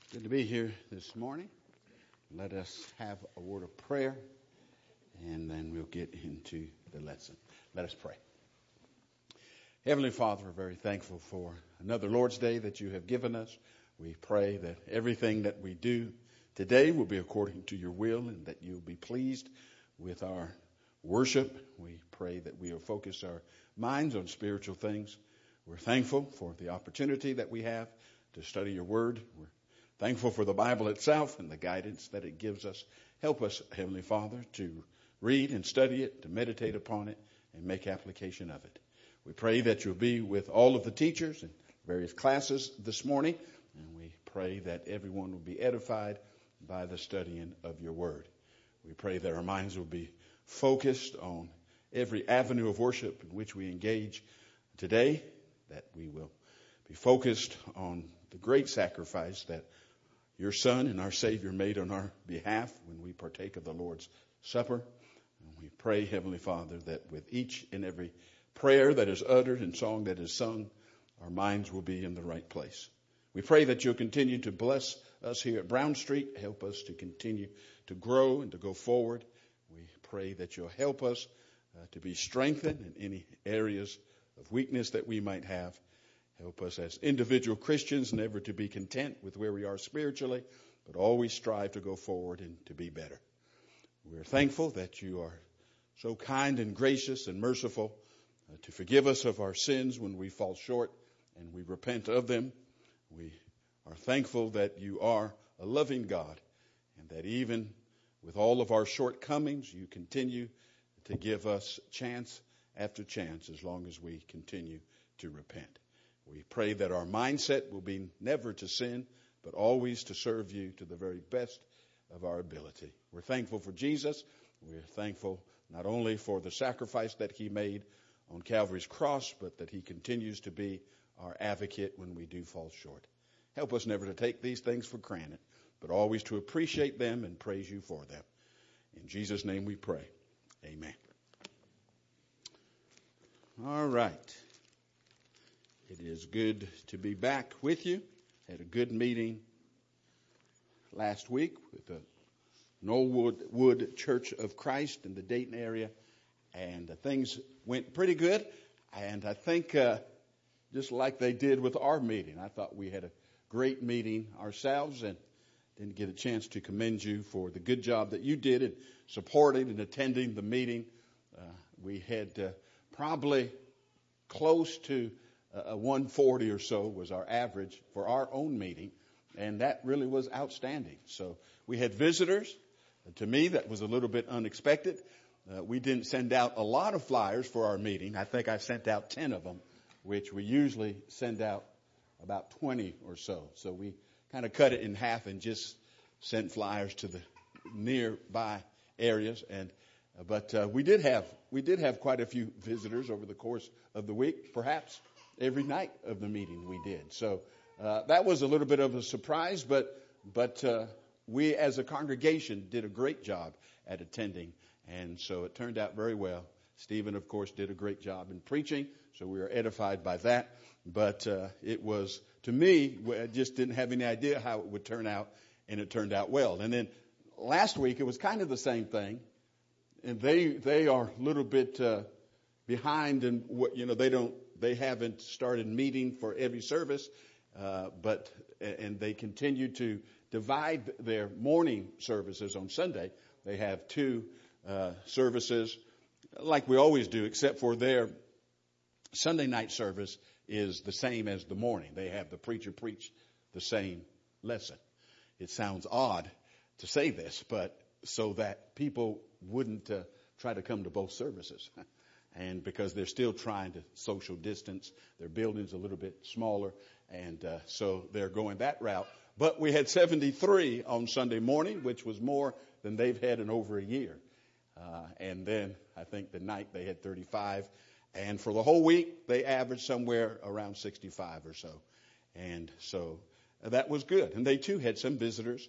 Good to be here this morning. Let us have a word of prayer, and then we'll get into the lesson. Let us pray. Heavenly Father, we're very thankful for another Lord's Day that you have given us. We pray that everything that we do today will be according to your will and that you'll be pleased with our worship. We pray that we'll focus our minds on spiritual things. We're thankful for the opportunity that we have to study your word. We're thankful for the Bible itself and the guidance that it gives us. Help us, Heavenly Father, to read and study it, to meditate upon it, and make application of it. We pray that you'll be with all of the teachers in various classes this morning, and we pray that everyone will be edified by the studying of your word. We pray that our minds will be focused on every avenue of worship in which we engage today, that we will be focused on the great sacrifice that your Son and our Savior made on our behalf when we partake of the Lord's Supper. And we pray, Heavenly Father, that with each and every prayer that is uttered and song that is sung, our minds will be in the right place. We pray that you'll continue to bless us here at Brown Street, help us to continue to grow and to go forward. We pray that you'll help us to be strengthened in any areas of weakness that we might have. Help us as individual Christians never to be content with where we are spiritually, but always strive to go forward and to be better. We're thankful that you are so kind and gracious and merciful to forgive us of our sins when we fall short and we repent of them. We are thankful that you are a loving God and that even with all of our shortcomings, you continue to give us chance after chance as long as we continue to repent. We pray that our mindset will be never to sin, but always to serve you to the very best of our ability. We're thankful for Jesus. We're thankful not only for the sacrifice that he made on Calvary's cross, but that he continues to be our advocate when we do fall short. Help us never to take these things for granted, but always to appreciate them and praise you for them. In Jesus' name we pray. Amen. All right. It is good to be back with you. Had a good meeting last week with the Knollwood Church of Christ in the Dayton area, and things went pretty good. And I think just like they did with our meeting, I thought we had a great meeting ourselves, and didn't get a chance to commend you for the good job that you did in supporting and attending the meeting. We had probably close to 140 or so was our average for our own meeting, and that really was outstanding. So we had visitors. To me, that was a little bit unexpected. We didn't send out a lot of flyers for our meeting. I think I sent out 10 of them, which we usually send out about 20 or so. So we kind of cut it in half and just sent flyers to the nearby areas. But we did have quite a few visitors over the course of the week, perhaps every night of the meeting we did. So that was a little bit of a surprise, but we as a congregation did a great job at attending, and so it turned out very well. Stephen, of course, did a great job in preaching, so we were edified by that. But it was, to me, I just didn't have any idea how it would turn out, and it turned out well. And then last week it was kind of the same thing, and they are a little bit behind in what, they haven't started meeting for every service, and they continue to divide their morning services on Sunday. They have two services like we always do, except for their Sunday night service is the same as the morning. They have the preacher preach the same lesson. It sounds odd to say this, but so that people wouldn't try to come to both services. And because they're still trying to social distance, their building's a little bit smaller, and so they're going that route. But we had 73 on Sunday morning, which was more than they've had in over a year. And then I think the night they had 35. And for the whole week, they averaged somewhere around 65 or so. And so that was good. And they, too, had some visitors.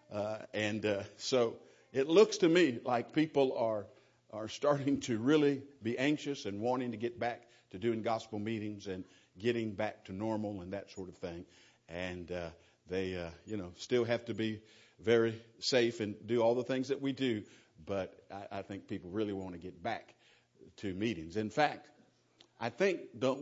So it looks to me like people are starting to really be anxious and wanting to get back to doing gospel meetings and getting back to normal and that sort of thing. And They, still have to be very safe and do all the things that we do. But I think people really want to get back to meetings. In fact, I think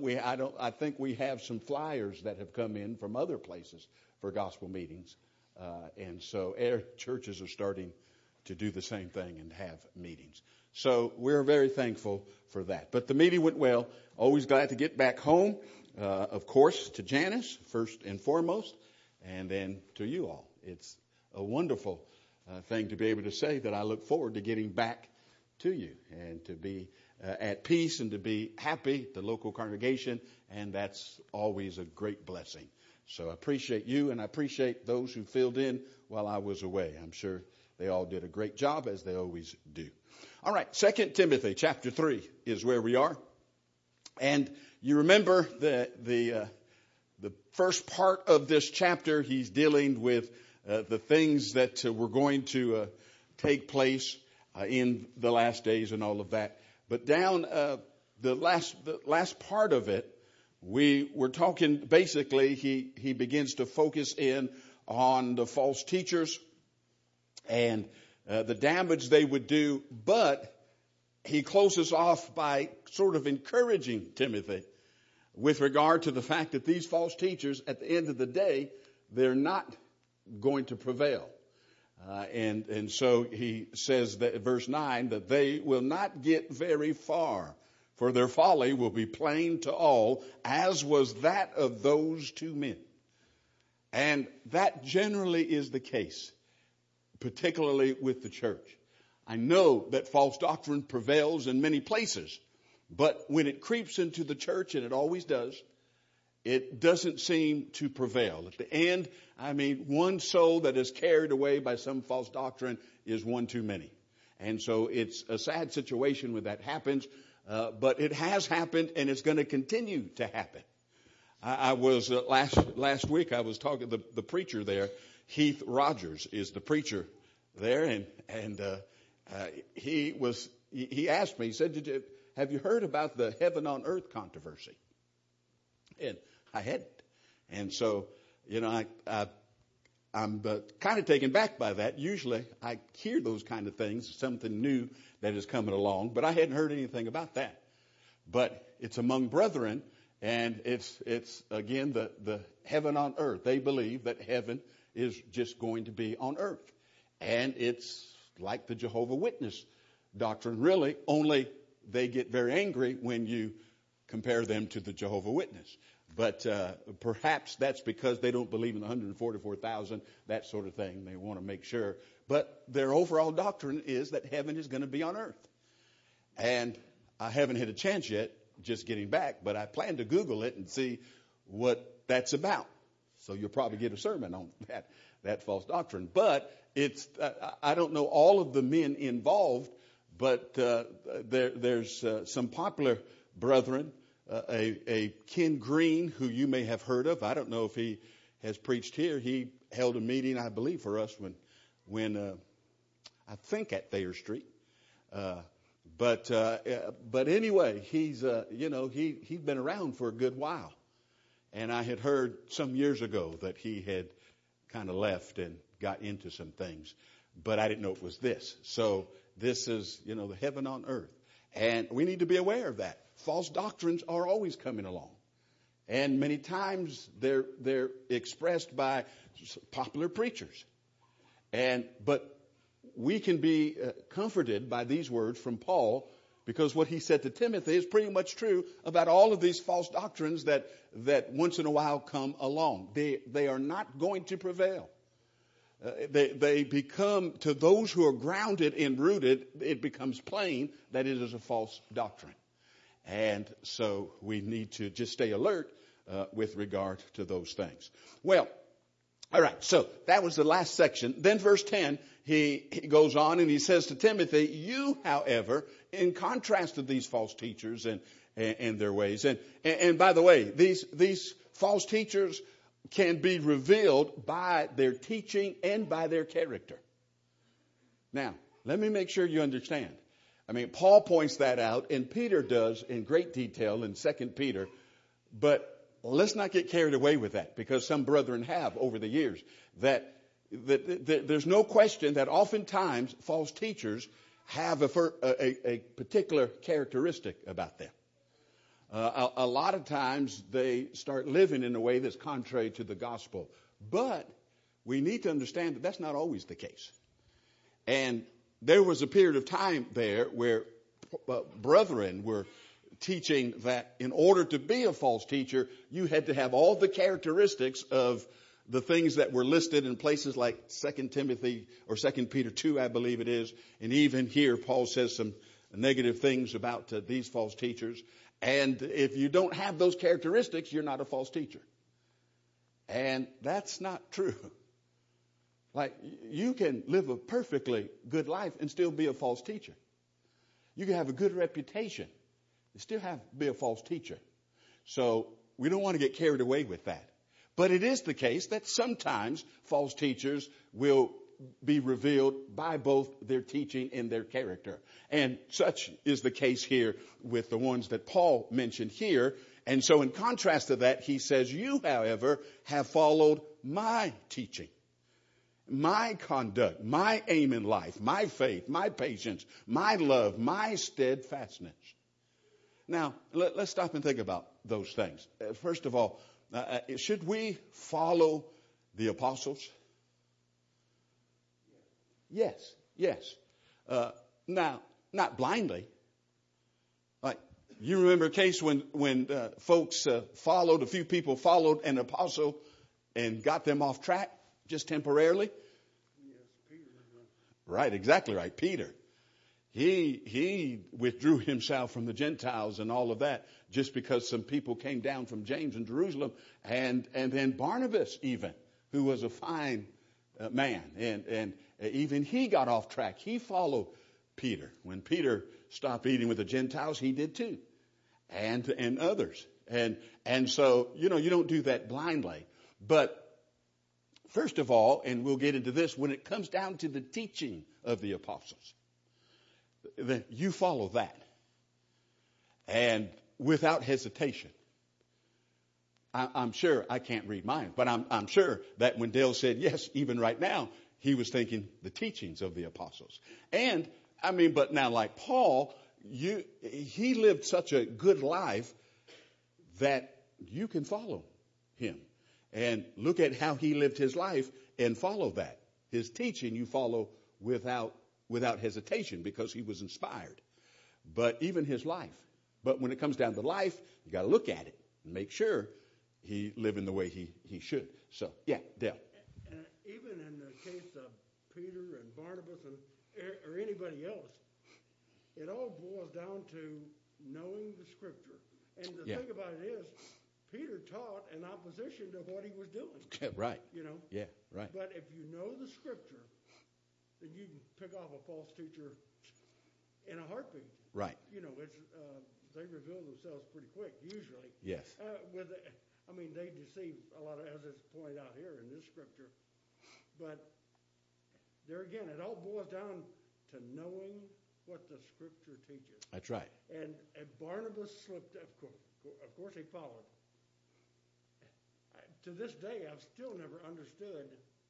we have some flyers that have come in from other places for gospel meetings. And so churches are starting to do the same thing and have meetings. So we're very thankful for that. But the meeting went well. Always glad to get back home. Of course, to Janice, first and foremost, and then to you all. It's a wonderful thing to be able to say that I look forward to getting back to you and to be at peace and to be happy, the local congregation, and that's always a great blessing. So I appreciate you, and I appreciate those who filled in while I was away. I'm sure they all did a great job, as they always do. All right, 2 Timothy chapter 3 is where we are. And you remember the first part of this chapter, he's dealing with the things that were going to take place in the last days and all of that. But down the last part of it, we were talking, basically, he begins to focus in on the false teachers and the damage they would do. But he closes off by sort of encouraging Timothy with regard to the fact that these false teachers, at the end of the day, they're not going to prevail. And so he says that verse 9, that they will not get very far, for their folly will be plain to all, as was that of those two men. And that generally is the case, particularly with the church. I know that false doctrine prevails in many places, but when it creeps into the church, and it always does, it doesn't seem to prevail. At the end, one soul that is carried away by some false doctrine is one too many. And so it's a sad situation when that happens, but it has happened, and it's going to continue to happen. I was last week, I was talking to the preacher there. Heath Rogers is the preacher there, and he asked me, he said, have you heard about the heaven on earth controversy? And I hadn't. And so, I'm kind of taken back by that. Usually I hear those kind of things, something new that is coming along, but I hadn't heard anything about that. But it's among brethren, and it's again, the heaven on earth. They believe that heaven is just going to be on earth. And it's like the Jehovah's Witness doctrine, really, only they get very angry when you compare them to the Jehovah's Witness. But perhaps that's because they don't believe in the 144,000, that sort of thing. They want to make sure. But their overall doctrine is that heaven is going to be on earth. And I haven't had a chance yet, just getting back, but I plan to Google it and see what that's about. So you'll probably get a sermon on that false doctrine. But it's I don't know all of the men involved, but there's some popular brethren. A Ken Green, who you may have heard of. I don't know if he has preached here. He held a meeting, I believe, for us when I think at Thayer Street. But anyway, he's been around for a good while, and I had heard some years ago that he had kind of left and got into some things, but I didn't know it was this. So this is the heaven on earth, and we need to be aware of that. False doctrines are always coming along. And many times they're expressed by popular preachers. But we can be comforted by these words from Paul, because what he said to Timothy is pretty much true about all of these false doctrines that once in a while come along. They are not going to prevail. They become, to those who are grounded and rooted, it becomes plain that it is a false doctrine. And so we need to just stay alert with regard to those things. Well, all right, so that was the last section. Then verse 10, he goes on and he says to Timothy, you, however, in contrast to these false teachers and their ways. And by the way, these false teachers can be revealed by their teaching and by their character. Now, let me make sure you understand. Paul points that out, and Peter does in great detail in 2 Peter. But let's not get carried away with that, because some brethren have over the years. That there's no question that oftentimes false teachers have a particular characteristic about them. A lot of times they start living in a way that's contrary to the gospel. But we need to understand that that's not always the case. And there was a period of time there where brethren were teaching that in order to be a false teacher, you had to have all the characteristics of the things that were listed in places like 2 Timothy or 2 Peter 2, I believe it is. And even here, Paul says some negative things about these false teachers. And if you don't have those characteristics, you're not a false teacher. And that's not true. Like, you can live a perfectly good life and still be a false teacher. You can have a good reputation and still be a false teacher. So we don't want to get carried away with that. But it is the case that sometimes false teachers will be revealed by both their teaching and their character. And such is the case here with the ones that Paul mentioned here. And so in contrast to that, he says, you, however, have followed my teaching, my conduct, my aim in life, my faith, my patience, my love, my steadfastness. Now, let's stop and think about those things. First of all, should we follow the apostles? Yes. Now, not blindly. Like, you remember a case when folks a few people followed an apostle and got them off track just temporarily? Yes, Peter. Right, exactly right. Peter. He withdrew himself from the Gentiles and all of that just because some people came down from James in Jerusalem, and then Barnabas even, who was a fine man, and even he got off track. He followed Peter. When Peter stopped eating with the Gentiles, he did too, and others. And so, you don't do that blindly. But first of all, and we'll get into this, when it comes down to the teaching of the apostles, that you follow that, and without hesitation. I'm sure, I can't read mine, but I'm sure that when Dale said yes, even right now, he was thinking the teachings of the apostles. And but now, like Paul, he lived such a good life that you can follow him and look at how he lived his life and follow that. His teaching you follow without hesitation, because he was inspired. But even his life. But when it comes down to life, you got to look at it and make sure he lived in the way he should. So, yeah, Dale. And even in the case of Peter and Barnabas or anybody else, it all boils down to knowing the Scripture. And the thing about it is, Peter taught in opposition to what he was doing. Right. Yeah, right. But if you know the Scripture, then you can pick off a false teacher in a heartbeat. Right. It's they reveal themselves pretty quick, usually. Yes. They deceive a lot of, as it's pointed out here in this Scripture. But there again, it all boils down to knowing what the Scripture teaches. That's right. And Barnabas slipped, of course he followed. To this day, I've still never understood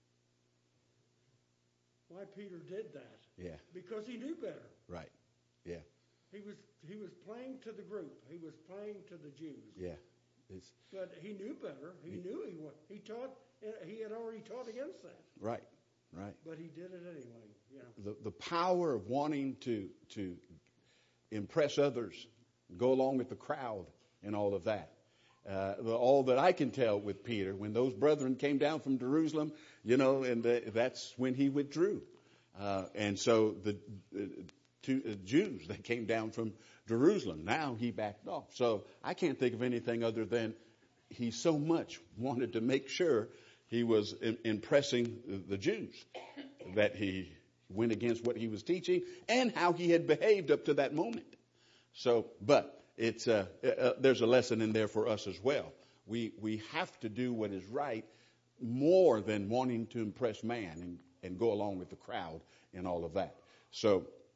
why Peter did that. Yeah. Because he knew better. Right. Yeah. He was playing to the group. He was playing to the Jews. Yeah. But he knew better. He knew he taught. He had already taught against that. Right. But he did it anyway. The power of wanting to impress others, go along with the crowd, and all of that. All that I can tell with Peter, when those brethren came down from Jerusalem, that's when he withdrew. And so the Jews that came down from Jerusalem, now he backed off. So I can't think of anything other than he so much wanted to make sure he was impressing the Jews that he went against what he was teaching and how he had behaved up to that moment. So, but it's there's a lesson in there for us as well. We have to do what is right more than wanting to impress man and go along with the crowd and all of that. So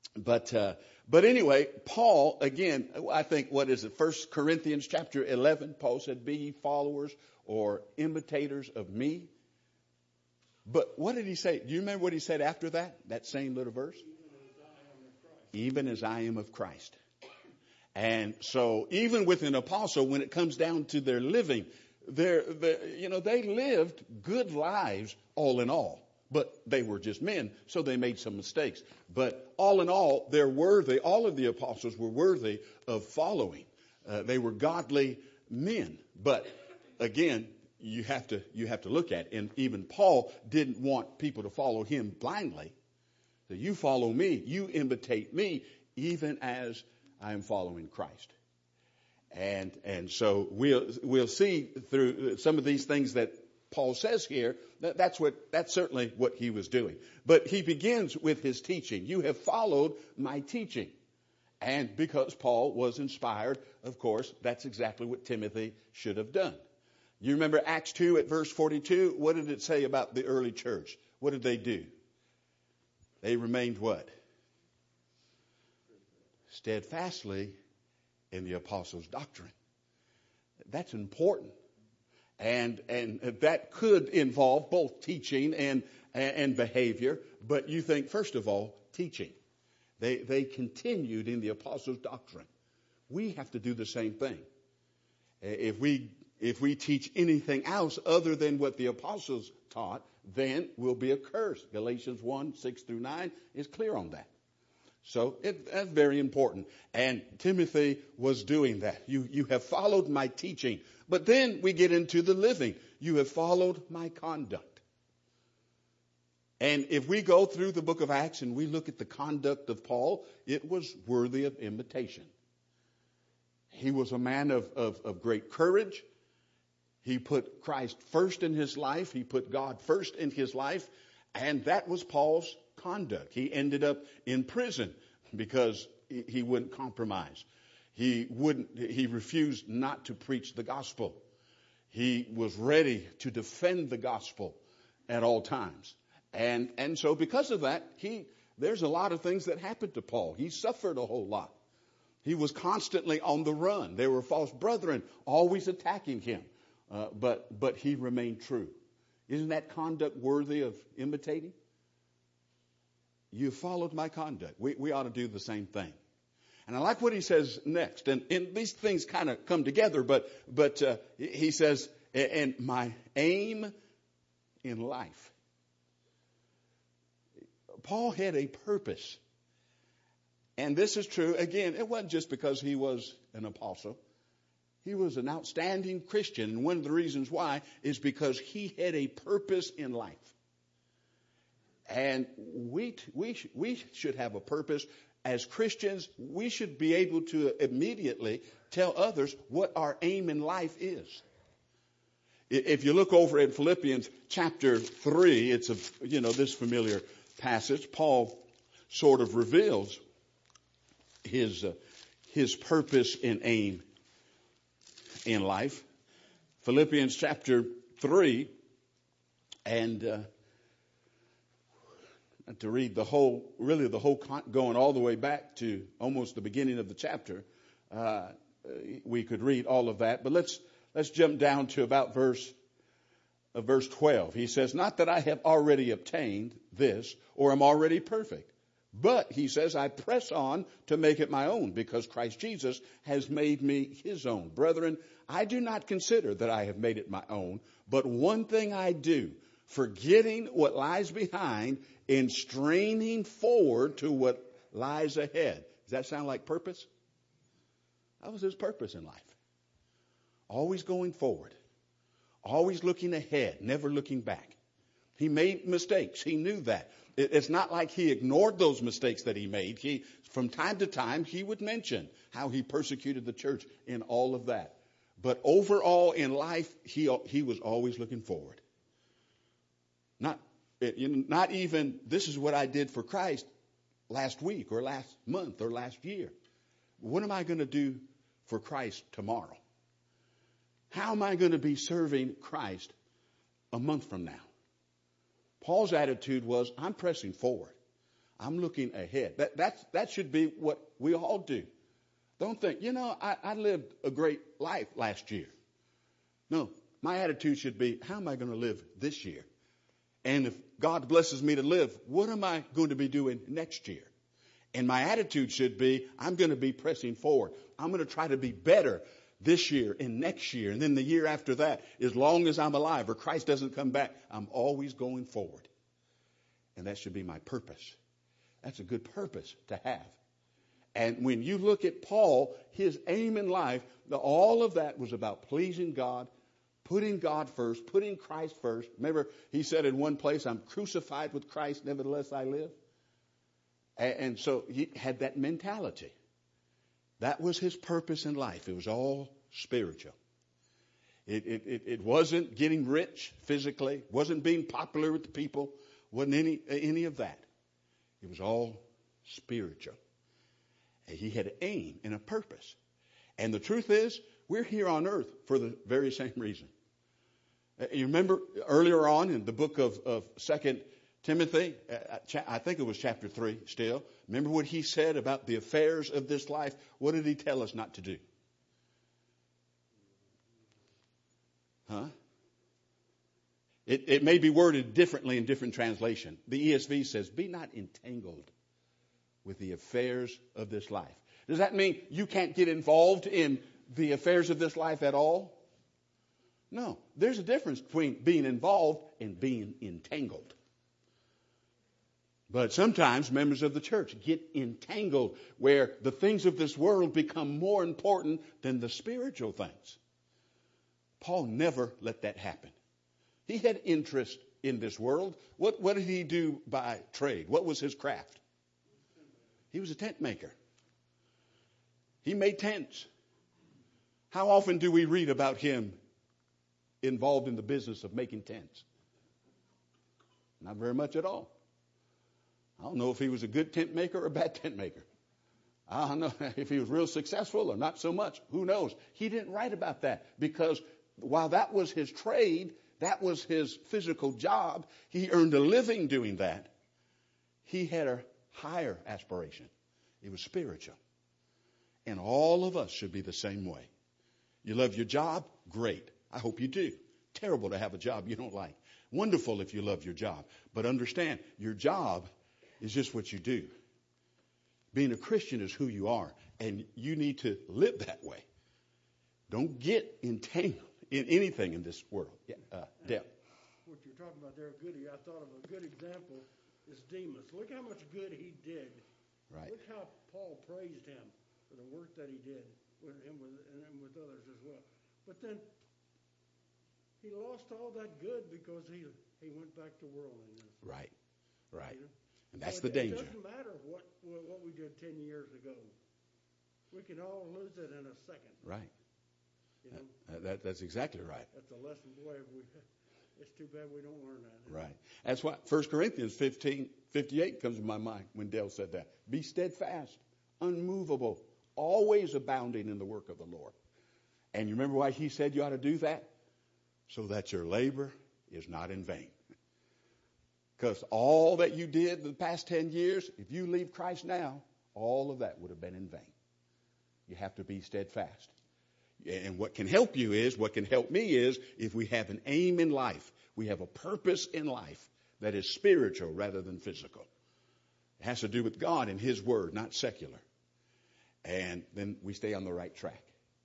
But anyway, Paul, again, I think, what is it, 1 Corinthians chapter 11, Paul said, be ye followers or imitators of me. But what did he say? Do you remember what he said after that same little verse? Even as I am of Christ. And so even with an apostle, when it comes down to their living, they lived good lives all in all. But they were just men, so they made some mistakes. But all in all, they're worthy. All of the apostles were worthy of following. They were godly men. But again, you have to look at it. And even Paul didn't want people to follow him blindly. So you follow me, you imitate me, even as I am following Christ. And so we'll see through some of these things that Paul says here, that's certainly what he was doing. But he begins with his teaching. You have followed my teaching. And because Paul was inspired, of course, that's exactly what Timothy should have done. You remember Acts 2 at verse 42? What did it say about the early church? What did they do? They remained what? Steadfastly in the apostles' doctrine. That's important. And that could involve both teaching and behavior. But you think, first of all, teaching. They continued in the apostles' doctrine. We have to do the same thing. If we teach anything else other than what the apostles taught, then we'll be accursed. Galatians 1, 6 through 9 is clear on that. So that's very important. And Timothy was doing that. You have followed my teaching. But then we get into the living. You have followed my conduct. And if we go through the book of Acts and we look at the conduct of Paul, it was worthy of imitation. He was a man of great courage. He put Christ first in his life. He put God first in his life. And that was Paul's conduct. He ended up in prison because he wouldn't compromise. He refused not to preach the gospel. He was ready to defend the gospel at all times. And so because of that, there's a lot of things that happened to Paul. He suffered a whole lot. He was constantly on the run. There were false brethren always attacking him. But he remained true. Isn't that conduct worthy of imitating? You followed my conduct. We ought to do the same thing. And I like what he says next. And these things kind of come together, but he says, and my aim in life. Paul had a purpose. And this is true. Again, it wasn't just because he was an apostle. He was an outstanding Christian. And one of the reasons why is because he had a purpose in life. And we should have a purpose. As Christians, we should be able to immediately tell others what our aim in life is. If you look over at Philippians chapter 3, it's this familiar passage. Paul sort of reveals his purpose and aim in life. Philippians chapter 3, and to read the whole going all the way back to almost the beginning of the chapter, we could read all of that. But let's jump down to about verse 12. He says, not that I have already obtained this or am already perfect, but he says, I press on to make it my own because Christ Jesus has made me his own. Brethren, I do not consider that I have made it my own, but one thing I do, forgetting what lies behind and straining forward to what lies ahead. Does that sound like purpose? That was his purpose in life. Always going forward. Always looking ahead, never looking back. He made mistakes. He knew that. It's not like he ignored those mistakes that he made. From time to time, he would mention how he persecuted the church in all of that. But overall in life, he was always looking forward. Not even, this is what I did for Christ last week or last month or last year. What am I going to do for Christ tomorrow? How am I going to be serving Christ a month from now? Paul's attitude was, I'm pressing forward. I'm looking ahead. That should be what we all do. Don't think, I lived a great life last year. No, my attitude should be, how am I going to live this year? And if God blesses me to live, what am I going to be doing next year? And my attitude should be, I'm going to be pressing forward. I'm going to try to be better this year and next year and then the year after that. As long as I'm alive or Christ doesn't come back, I'm always going forward. And that should be my purpose. That's a good purpose to have. And when you look at Paul, his aim in life, all of that was about pleasing God, putting God first, putting Christ first. Remember, he said in one place, I'm crucified with Christ, nevertheless I live. And so he had that mentality. That was his purpose in life. It was all spiritual. It wasn't getting rich physically, wasn't being popular with the people, wasn't any of that. It was all spiritual. And he had an aim and a purpose. And the truth is, we're here on earth for the very same reason. You remember earlier on in the book of 2 Timothy, I think it was chapter 3 still. Remember what he said about the affairs of this life? What did he tell us not to do? It may be worded differently in different translation. The ESV says, be not entangled with the affairs of this life. Does that mean you can't get involved in the affairs of this life at all? No. There's a difference between being involved and being entangled. But sometimes members of the church get entangled where the things of this world become more important than the spiritual things. Paul never let that happen. He had interest in this world. What did he do by trade? What was his craft? He was a tent maker. He made tents. How often do we read about him involved in the business of making tents? Not very much at all. I don't know if he was a good tent maker or a bad tent maker. I don't know if he was real successful or not so much. Who knows? He didn't write about that because while that was his trade, that was his physical job, he earned a living doing that. He had a higher aspiration. It was spiritual. And all of us should be the same way. You love your job? Great. I hope you do. Terrible to have a job you don't like. Wonderful if you love your job. But understand, your job is just what you do. Being a Christian is who you are. And you need to live that way. Don't get entangled in anything in this world. Deb. What you're talking about there, Goody, I thought of a good example is Demas. Look how much good he did. Right. Look how Paul praised him for the work that he did with him and with others as well. But then he lost all that good because he went back to worldliness. Right. Right. You know? And that's So the danger. It doesn't matter what we did 10 years ago. We can all lose it in a second. Right. You know? That's exactly right. That's a lesson, boy. It's too bad we don't learn that. Right. That's why 1 Corinthians 15:58 comes to my mind when Dale said that. Be steadfast, unmovable, always abounding in the work of the Lord. And you remember why he said you ought to do that? So that your labor is not in vain. Because all that you did the past 10 years, if you leave Christ now, all of that would have been in vain. You have to be steadfast. And what can help me is if we have an aim in life, we have a purpose in life that is spiritual rather than physical. It has to do with God and His Word, not secular. And then we stay on the right track.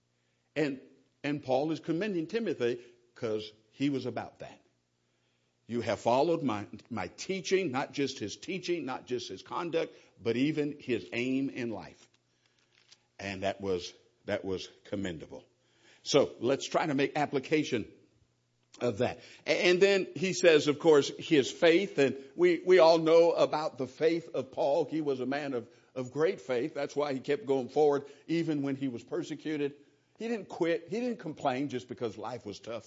And Paul is commending Timothy because he was about that. You have followed my teaching, not just his teaching, not just his conduct, but even his aim in life. And that was commendable. So let's try to make application of that. And then he says, of course, his faith. And we all know about the faith of Paul. He was a man of great faith. That's why he kept going forward even when he was persecuted. He didn't quit. He didn't complain just because life was tough.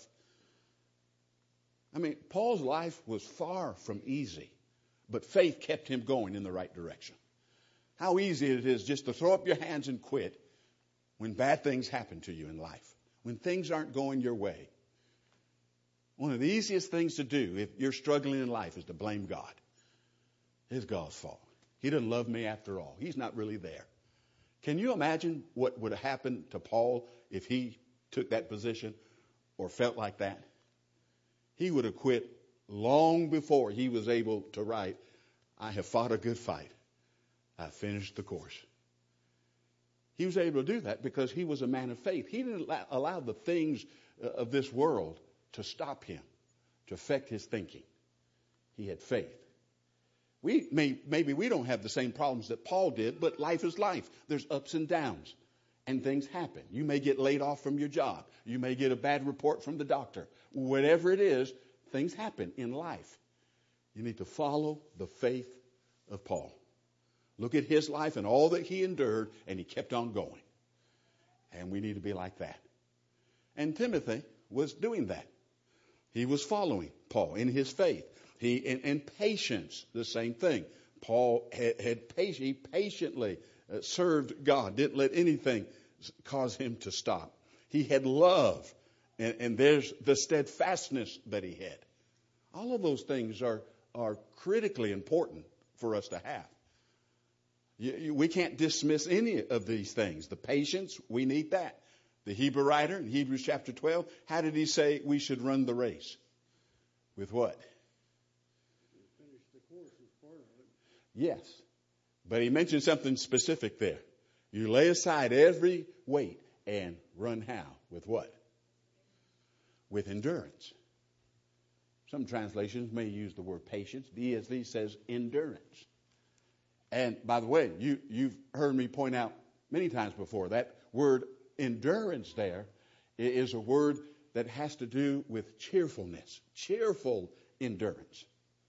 I mean, Paul's life was far from easy, but faith kept him going in the right direction. How easy it is just to throw up your hands and quit when bad things happen to you in life, when things aren't going your way. One of the easiest things to do if you're struggling in life is to blame God. It's God's fault. He doesn't love me after all. He's not really there. Can you imagine what would have happened to Paul if he took that position or felt like that? He would have quit long before he was able to write, I have fought a good fight. I finished the course. He was able to do that because he was a man of faith. He didn't allow the things of this world to stop him, to affect his thinking. He had faith. Maybe we don't have the same problems that Paul did, but life is life. There's ups and downs, and things happen. You may get laid off from your job. You may get a bad report from the doctor. Whatever it is, things happen in life. You need to follow the faith of Paul. Look at his life and all that he endured, and he kept on going. And we need to be like that. And Timothy was doing that. He was following Paul in his faith. And patience, the same thing. Paul he patiently served God, didn't let anything cause him to stop. He had love, and there's the steadfastness that he had. All of those things are critically important for us to have. We can't dismiss any of these things. The patience, we need that. The Hebrew writer in Hebrews chapter 12, how did he say we should run the race? With what? Finish the course is part of it. Yes. But he mentioned something specific there. You lay aside every weight and run how? With what? With endurance. Some translations may use the word patience. The ESV says endurance. And by the way, you've heard me point out many times before, that word endurance there is a word that has to do with cheerfulness, cheerful endurance.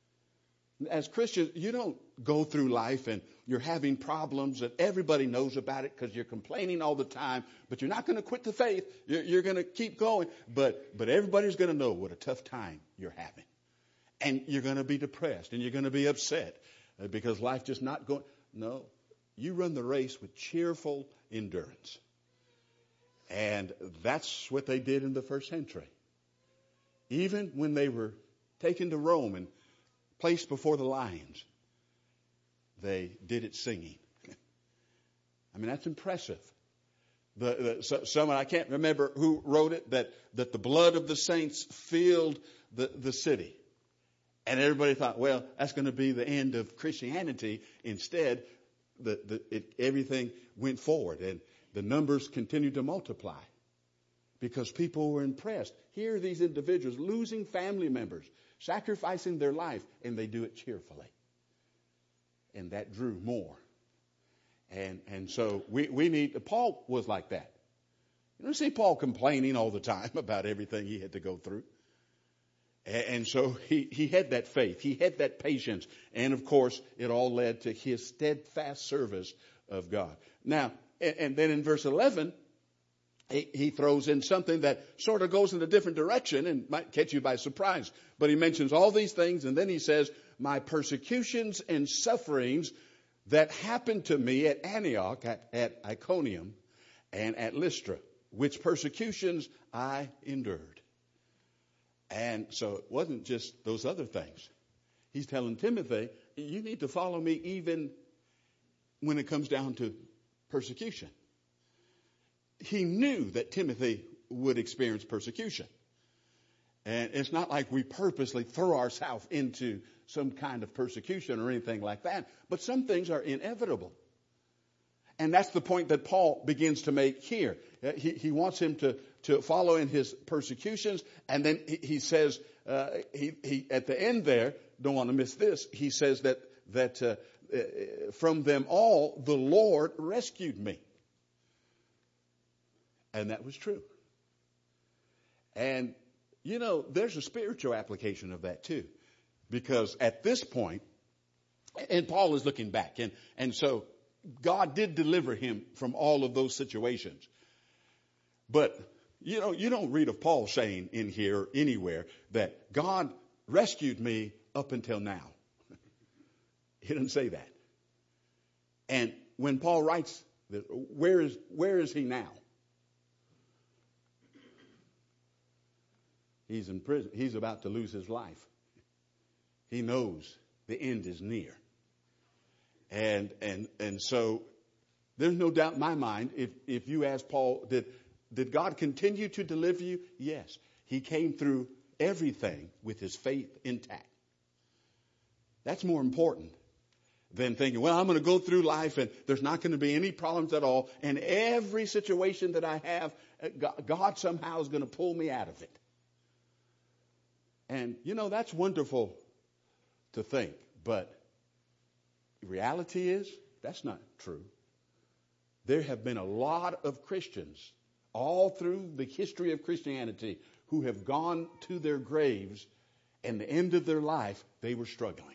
As Christians, you don't go through life and you're having problems and everybody knows about it because you're complaining all the time, but you're not going to quit the faith. You're going to keep going, but everybody's going to know what a tough time you're having. And you're going to be depressed and you're going to be upset because life just not going. No, you run the race with cheerful endurance. And that's what they did in the first century. Even when they were taken to Rome and placed before the lions, they did it singing. I mean, that's impressive. Someone, I can't remember who wrote it, that the blood of the saints filled the city. And everybody thought, well, that's going to be the end of Christianity. Instead, everything went forward and the numbers continued to multiply because people were impressed. Here are these individuals losing family members, sacrificing their life, and they do it cheerfully. And that drew more. And so we need, Paul was like that. You don't see Paul complaining all the time about everything he had to go through. And so he had that faith. He had that patience. And, of course, it all led to his steadfast service of God. Now, and then in verse 11, he throws in something that sort of goes in a different direction and might catch you by surprise. But he mentions all these things, and then he says, my persecutions and sufferings that happened to me at Antioch, at Iconium, and at Lystra, which persecutions I endured. And so it wasn't just those other things. He's telling Timothy, you need to follow me even when it comes down to persecution. He knew that Timothy would experience persecution. And it's not like we purposely throw ourselves into some kind of persecution or anything like that. But some things are inevitable. And that's the point that Paul begins to make here. He wants him to follow in his persecutions. And then he says, he at the end there, don't want to miss this, he says that from them all, the Lord rescued me. And that was true. And, you know, there's a spiritual application of that too. Because at this point, and Paul is looking back, and so God did deliver him from all of those situations. But, you know, you don't read of Paul saying in here anywhere that God rescued me up until now. He didn't say that. And when Paul writes, where is he now? He's in prison. He's about to lose his life. He knows the end is near. And so there's no doubt in my mind, if you ask Paul, did God continue to deliver you? Yes. He came through everything with his faith intact. That's more important than thinking, well, I'm going to go through life and there's not going to be any problems at all. And every situation that I have, God somehow is going to pull me out of it. And, that's wonderful to think. But the reality is, that's not true. There have been a lot of Christians all through the history of Christianity who have gone to their graves, and the end of their life, they were struggling.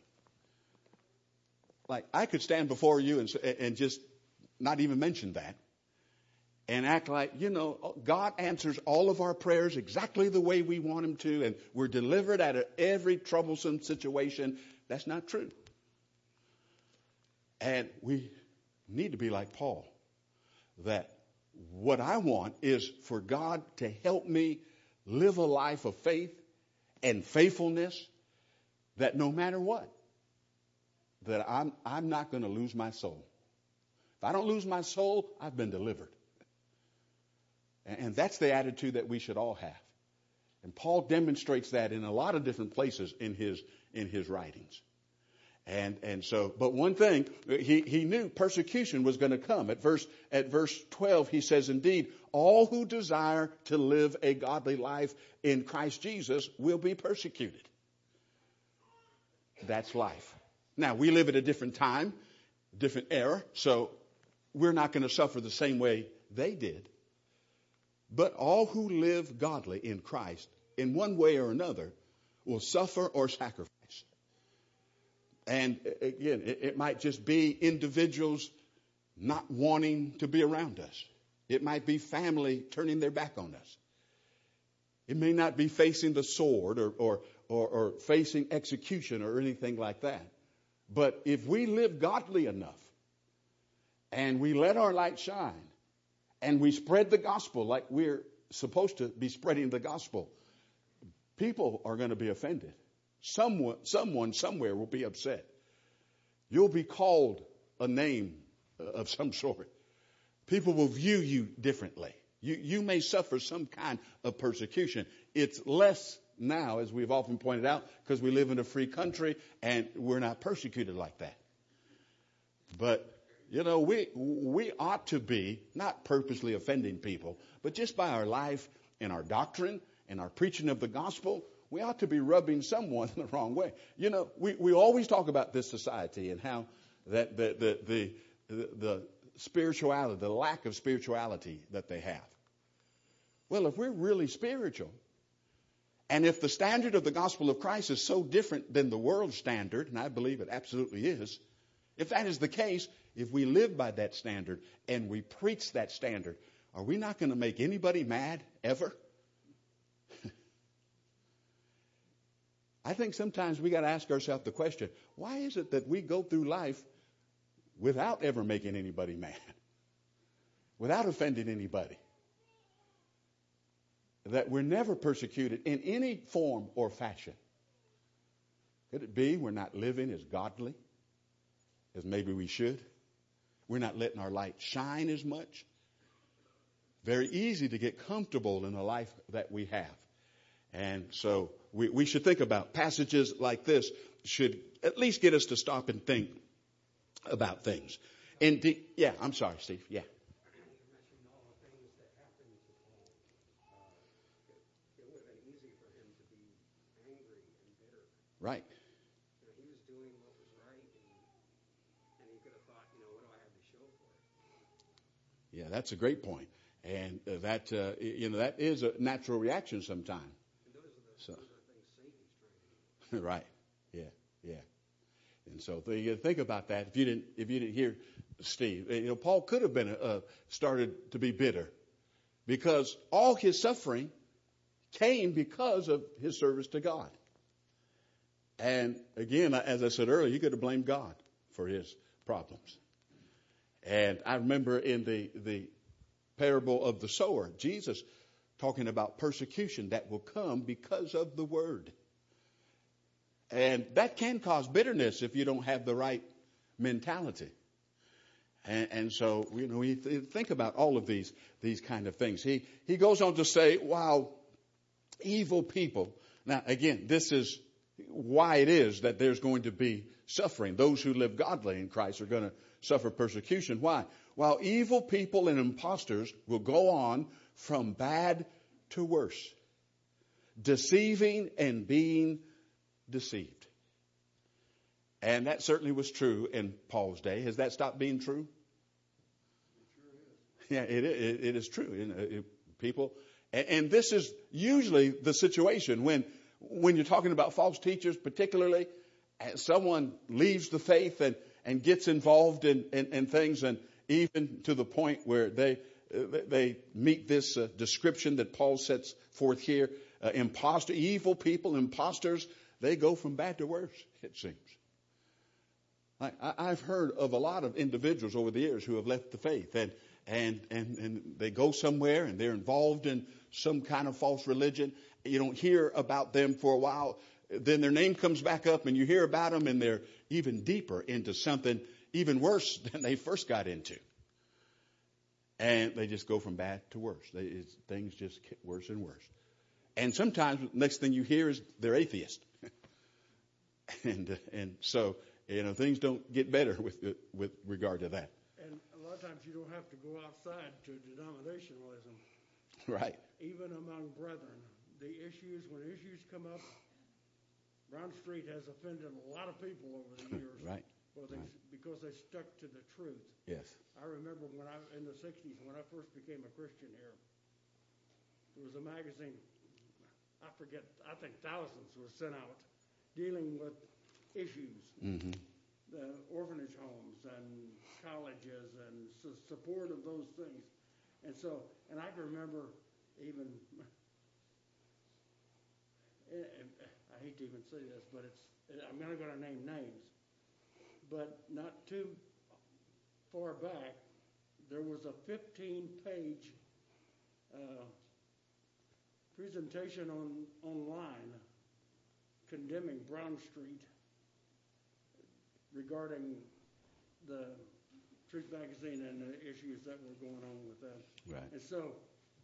Like, I could stand before you and just not even mention that and act like, God answers all of our prayers exactly the way we want him to, and we're delivered out of every troublesome situation. That's not true. And we need to be like Paul, that what I want is for God to help me live a life of faith and faithfulness, that no matter what, that I'm not going to lose my soul. If I don't lose my soul, I've been delivered. And that's the attitude that we should all have. And Paul demonstrates that in a lot of different places in his writings. And so, but one thing, he knew persecution was going to come. At verse 12, he says, indeed, all who desire to live a godly life in Christ Jesus will be persecuted. That's life. Now, we live at a different time, different era, so we're not going to suffer the same way they did. But all who live godly in Christ, in one way or another, will suffer or sacrifice. And again, it might just be individuals not wanting to be around us. It might be family turning their back on us. It may not be facing the sword or facing execution or anything like that. But if we live godly enough and we let our light shine and we spread the gospel like we're supposed to be spreading the gospel, people are going to be offended. Someone somewhere will be upset. You'll be called a name of some sort. People will view you differently. You may suffer some kind of persecution. It's less now, as we've often pointed out, because we live in a free country and we're not persecuted like that. But, we ought to be not purposely offending people, but just by our life and our doctrine and our preaching of the gospel, we ought to be rubbing someone the wrong way. We always talk about this society and how that the spirituality, the lack of spirituality that they have. Well, if we're really spiritual, and if the standard of the gospel of Christ is so different than the world's standard, and I believe it absolutely is, if that is the case, if we live by that standard and we preach that standard, are we not going to make anybody mad ever? I think sometimes we got to ask ourselves the question, why is it that we go through life without ever making anybody mad? Without offending anybody? That we're never persecuted in any form or fashion. Could it be we're not living as godly as maybe we should? We're not letting our light shine as much. Very easy to get comfortable in the life that we have. And so we should think about passages like this should at least get us to stop and think about things. Yeah, I'm sorry, Steve. Yeah. Right. He was doing what was right, and he could have thought, what do I have to show for it? Yeah, that's a great point. And that is a natural reaction sometimes. Those are things Satan's trying to do. Right. Yeah. And so you think about that. If you didn't hear Steve, Paul could have been started to be bitter because all his suffering came because of his service to God. And again, as I said earlier, you could have blamed God for his problems. And I remember in the parable of the sower, Jesus talking about persecution that will come because of the word. And that can cause bitterness if you don't have the right mentality. And so, we think about all of these kind of things. He goes on to say, while evil people, now again, this is why it is that there's going to be suffering. Those who live godly in Christ are going to suffer persecution. Why? While evil people and impostors will go on from bad to worse, deceiving and being deceived. And that certainly was true in Paul's day. Has that stopped being true? It sure is. Yeah, it is true. People, and this is usually the situation when you're talking about false teachers, particularly, someone leaves the faith and gets involved in things, and even to the point where they meet this description that Paul sets forth here. Evil people, imposters, they go from bad to worse, it seems. I've heard of a lot of individuals over the years who have left the faith and they go somewhere and they're involved in some kind of false religion. You don't hear about them for a while. Then their name comes back up and you hear about them, and they're even deeper into something even worse than they first got into. And they just go from bad to worse. Things just get worse and worse. And sometimes the next thing you hear is they're atheist. and so, things don't get better with regard to that. And a lot of times you don't have to go outside to denominationalism. Right. Even among brethren, when issues come up, Brown Street has offended a lot of people over the years. Right. Because they stuck to the truth. Yes. I remember in the 60s, when I first became a Christian here, there was a magazine, I think thousands were sent out, dealing with issues. Mm-hmm. The orphanage homes and colleges and support of those things. And I can remember even, I hate to even say this, but I'm not going to name names, but not too far back, there was a 15-page presentation online condemning Brown Street regarding the Truth Magazine and the issues that were going on with that. Right. And so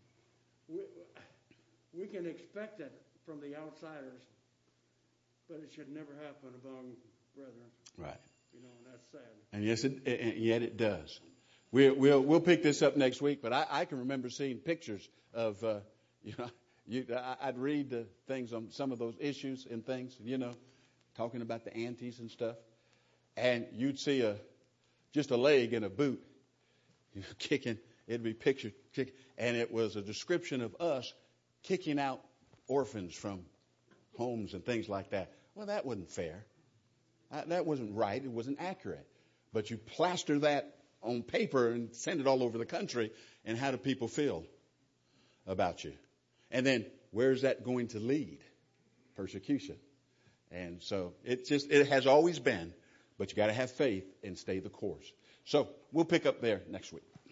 we can expect that from the outsiders, but it should never happen among brethren. Right. And that's sad. And yes, and yet it does. We'll pick this up next week, but I can remember seeing pictures of, I'd read the things on some of those issues and things, talking about the antis and stuff. And you'd see just a leg in a boot, kicking. It'd be pictured kicking, and it was a description of us kicking out orphans from homes and things like that. Well, that wasn't fair. That wasn't right. It wasn't accurate. But you plaster that on paper and send it all over the country, and how do people feel about you? And then where's that going to lead? Persecution. And so it has always been. But you got to have faith and stay the course. So we'll pick up there next week.